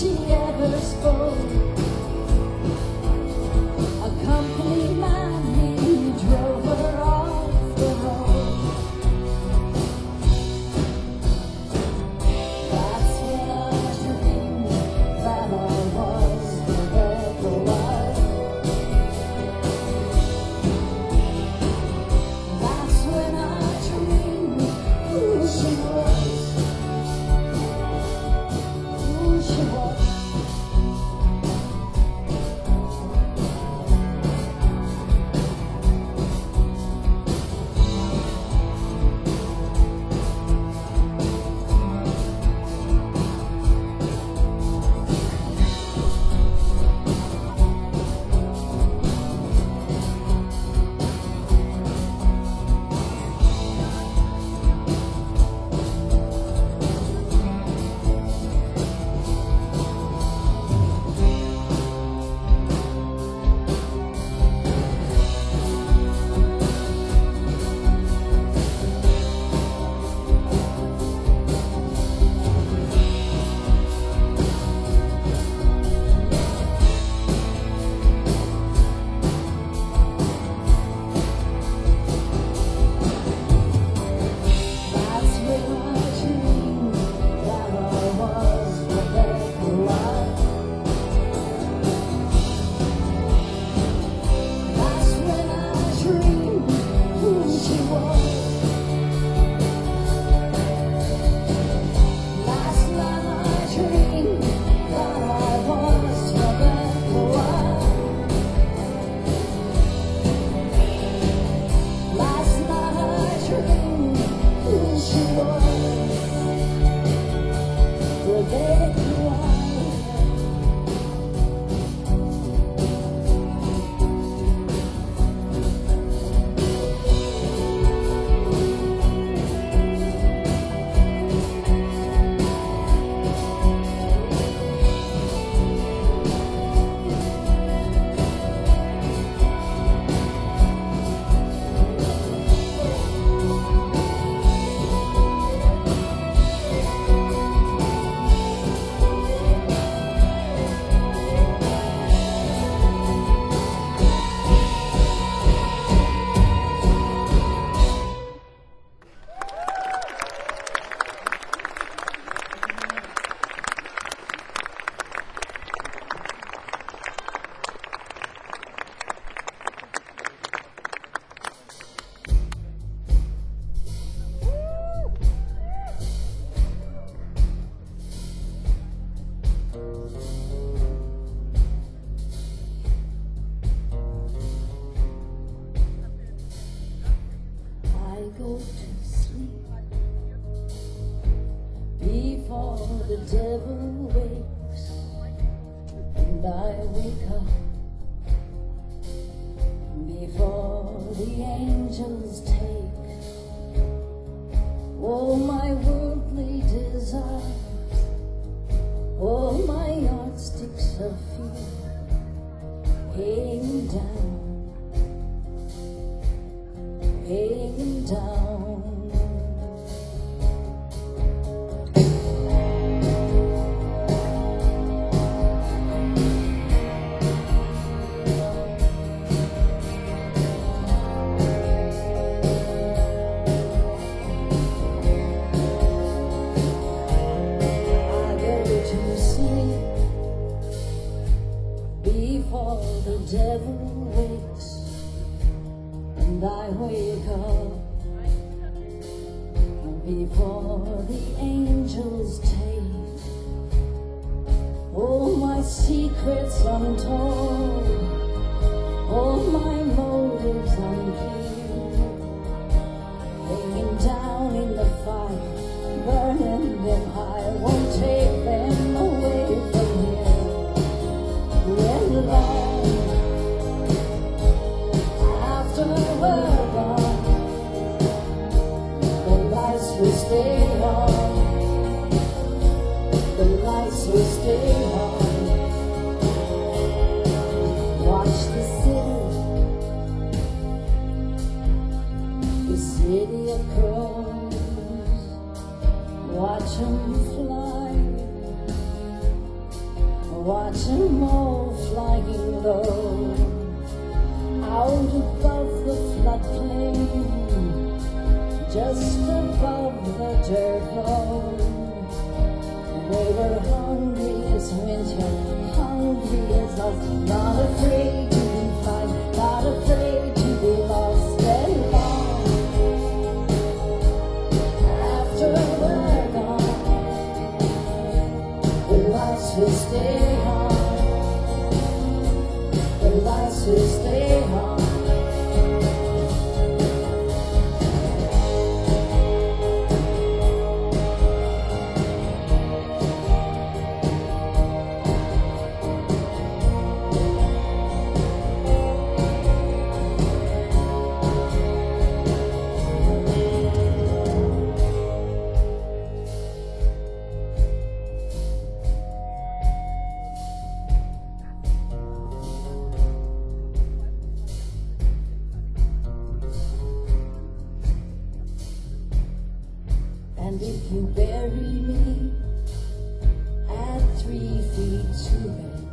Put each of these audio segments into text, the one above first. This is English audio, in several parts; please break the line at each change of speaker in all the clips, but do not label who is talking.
she ever spoke. A company man, he drove her off the road. That's when I dreamed that I was forever wild. That's when I dreamed who she was. Who she was. That's when I dreamed that I was Rebecca White. That's when I dreamed who she was. Last night I dreamed that I was Rebecca White. Last night I dreamed who she was. Rebecca White. I go to sleep before the devil wakes, and I wake up before the angels take all my worldly desires, all my yardsticks of fear hanging down. Hanging down. I go to sleep before the devil wakes, and I wake up before the angels take all my secrets untold, all my motives unclear, hanging down in the fire, burning them high, won't take them away from here. When long after we're gone, the lights will stay on. The lights will stay on. more flying low, out above the floodplain, just above the dirt road. We were hungry as winter, hungry as us, not afraid to be fine, not afraid to be lost and long. After we're gone, the lights will stay on, the lights will stay on. And if you bury me at 3 feet to bed,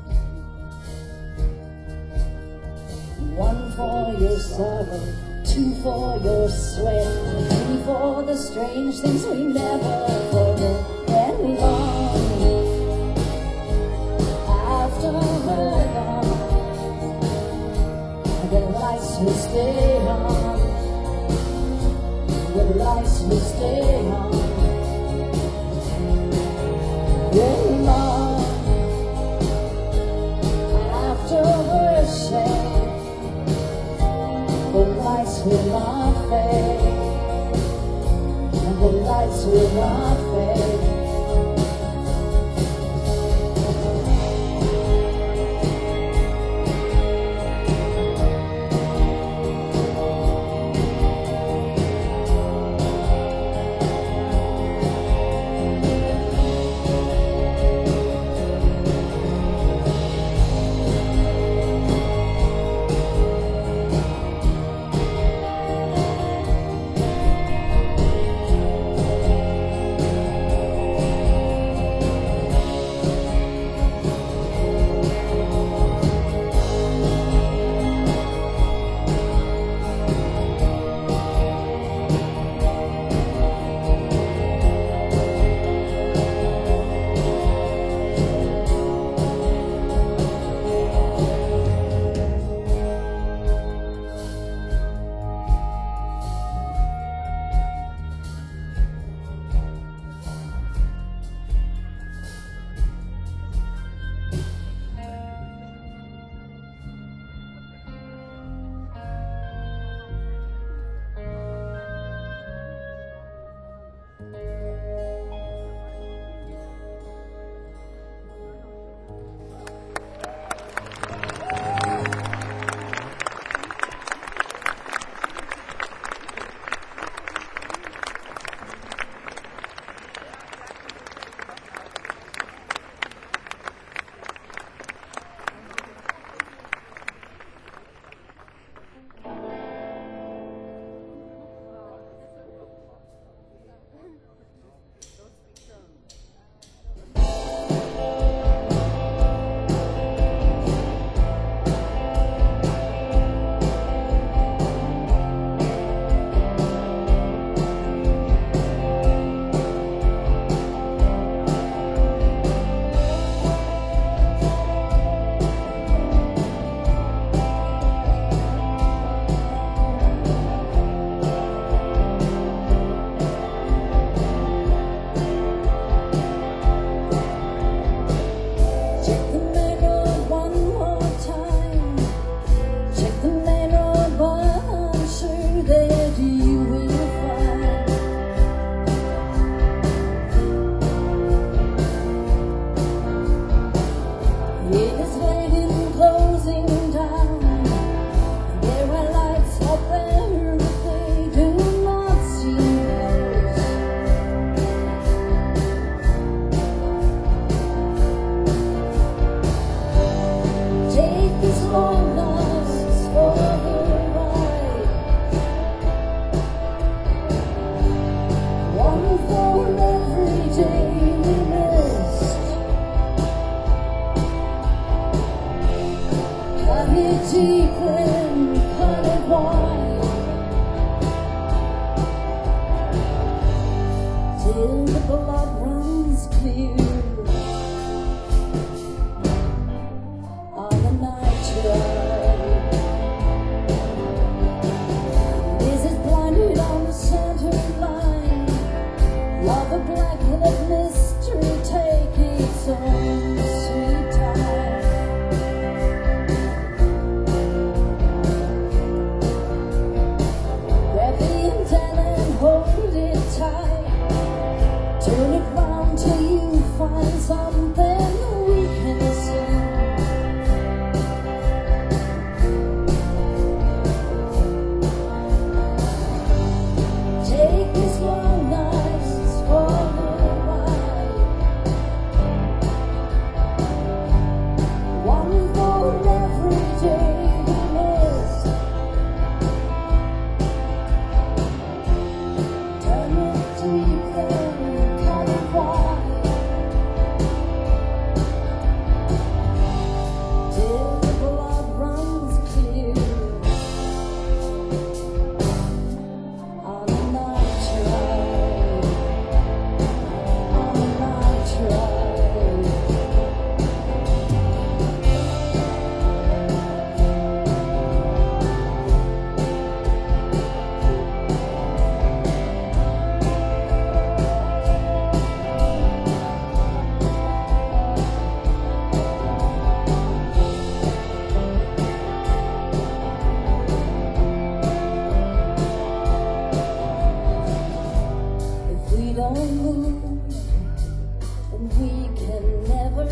1 for your sorrow, 2 for your sweat, 3 for the strange things we never forget. And long after we're gone, the lights will stay on, the lights will stay on. When long after we're shed, the lights will not fade, and the lights will not fade.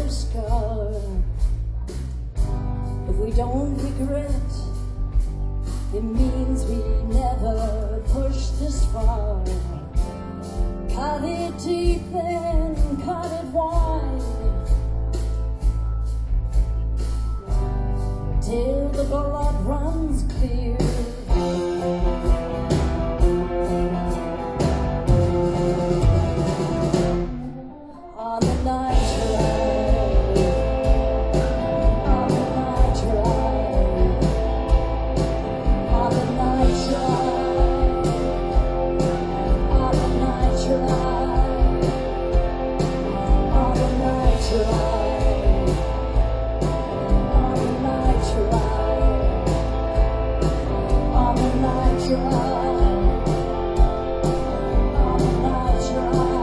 a scar. If we don't regret, it means we never pushed this far. Cut it deep and cut it wide, till the blood runs clear. On the night ride, on the night ride, on the night ride, on the night ride, on the night ride, on the night ride, on the night ride, on the night ride.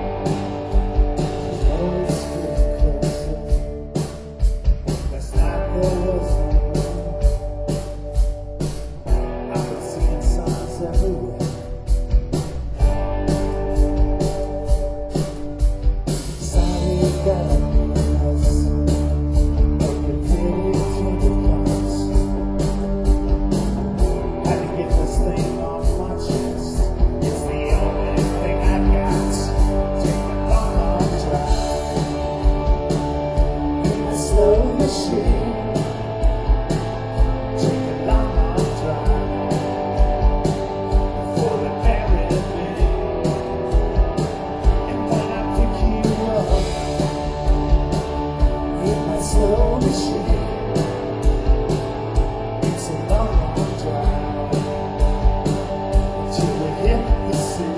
That's not
machine. Take a long, long drive before they bury me. And when I pick you up in my slow machine, it's a long, long drive till we hit the sea.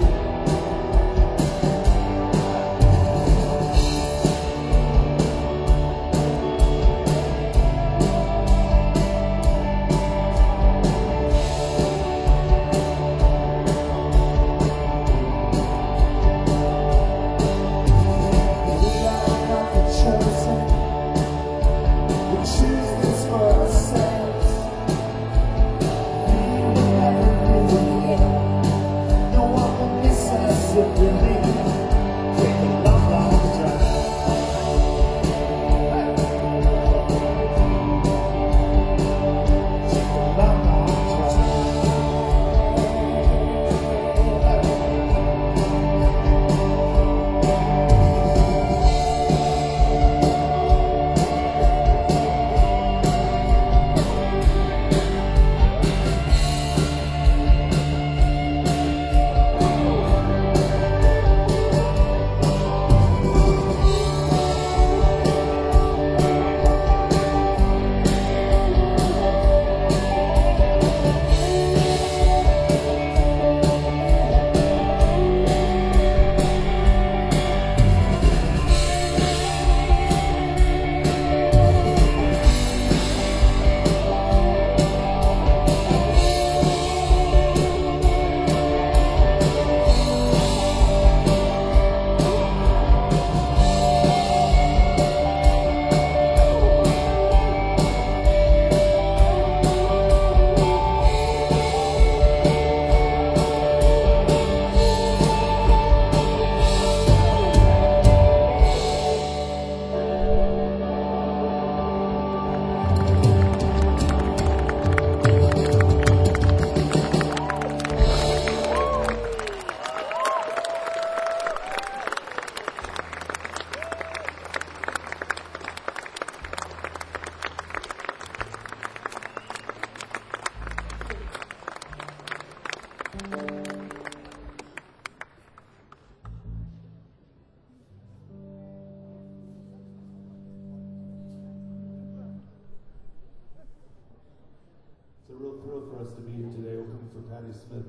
It's a real thrill for us to be here today opening for Patti Smith.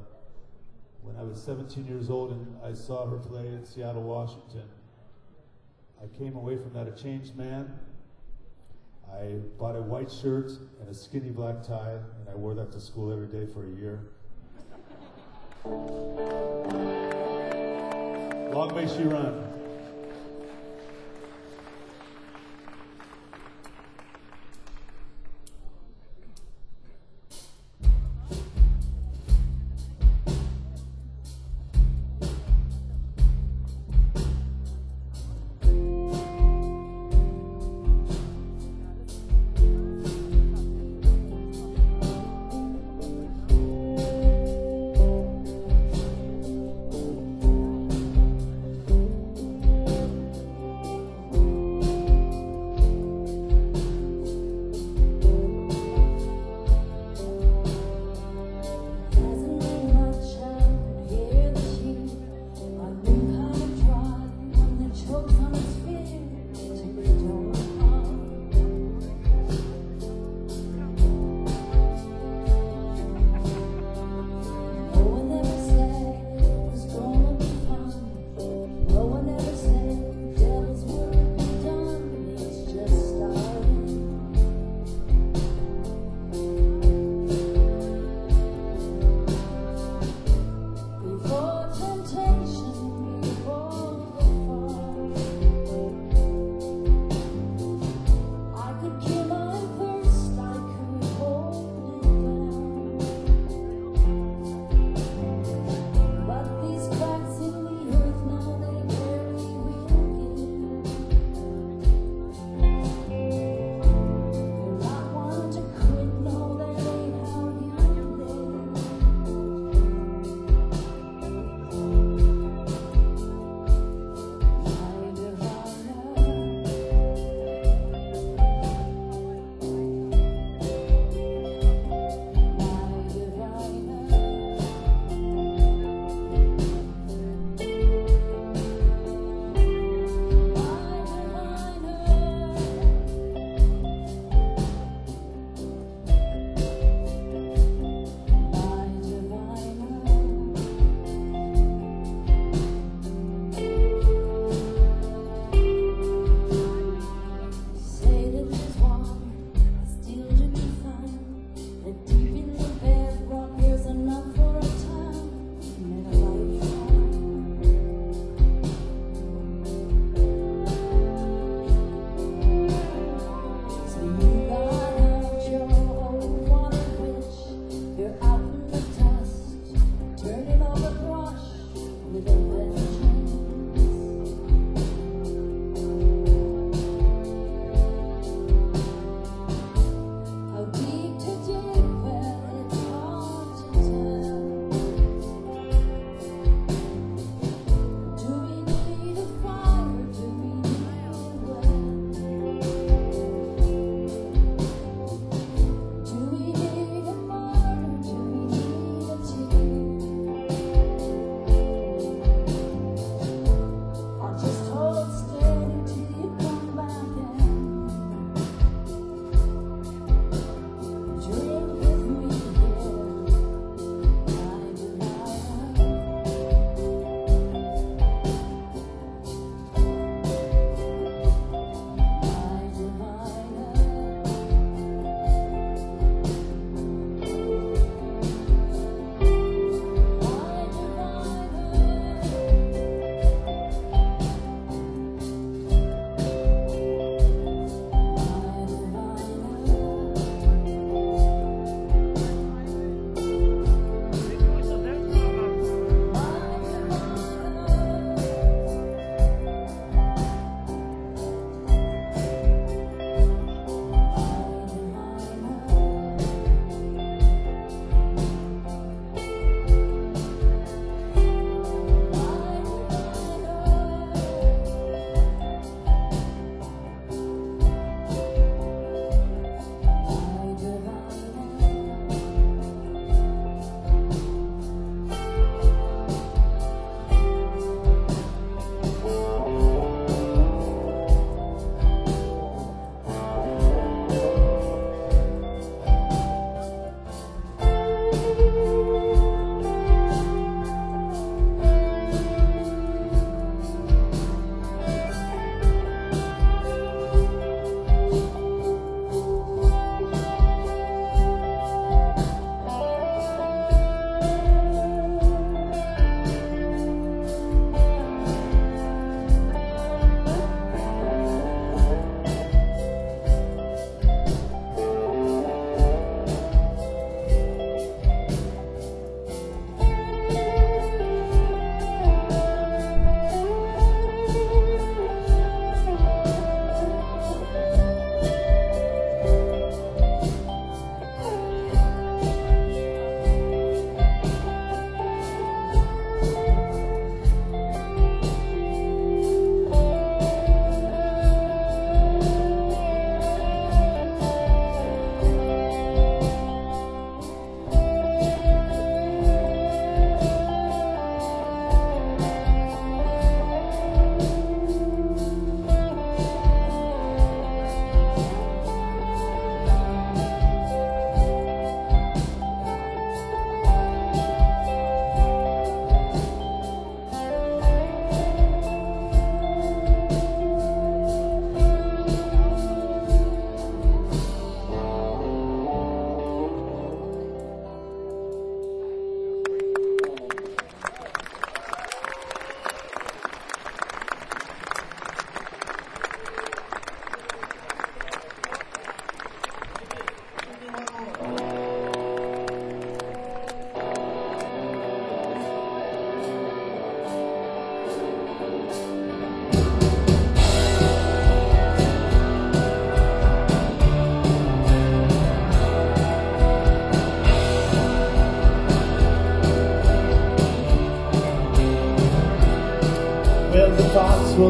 When I was 17 years old and I saw her play in Seattle, Washington, I came away from that a changed man. I bought a white shirt and a skinny black tie, and I wore that to school every day for a year. Long may she run.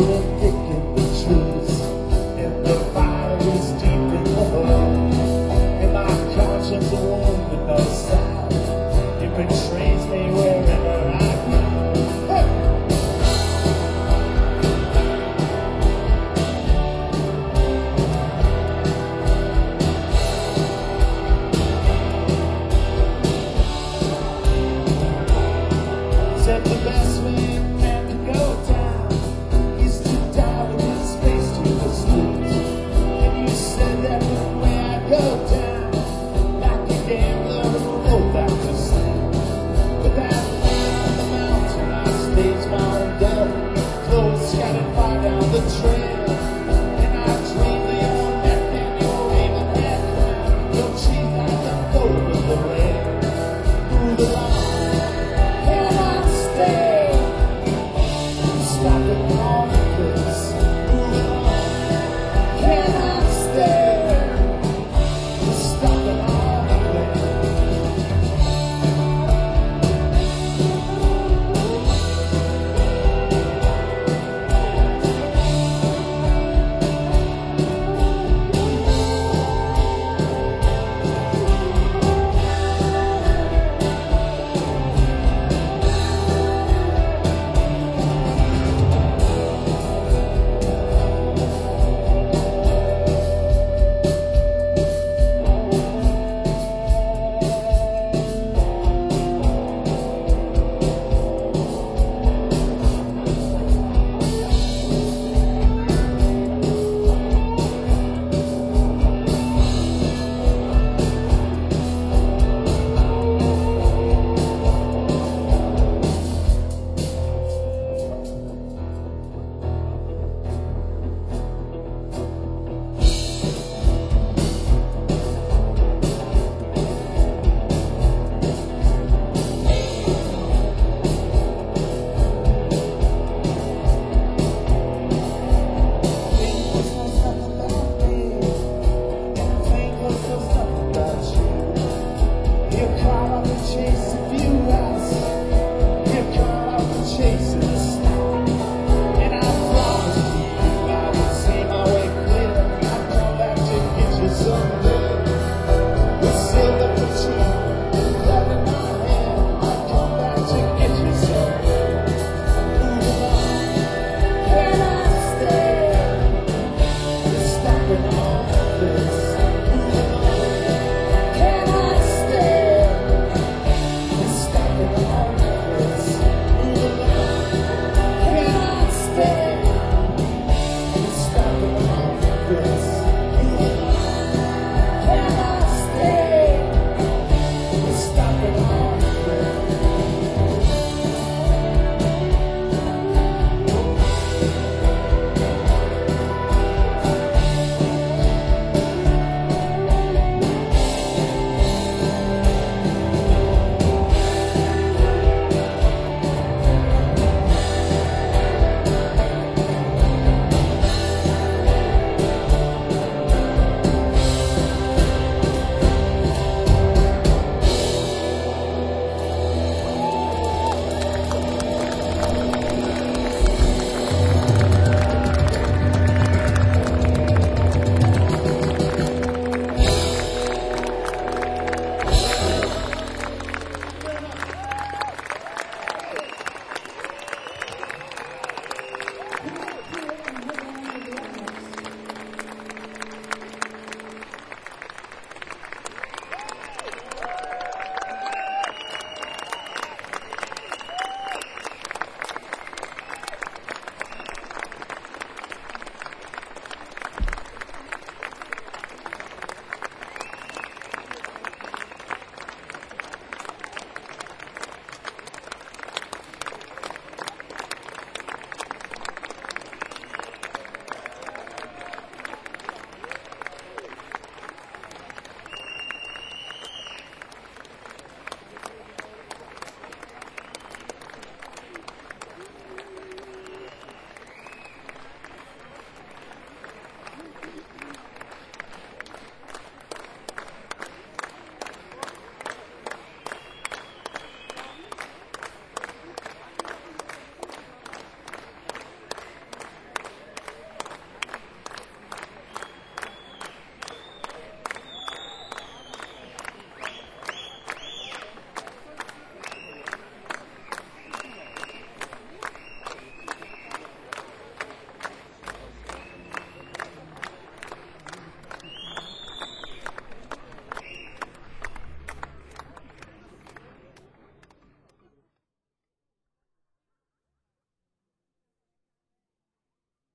floating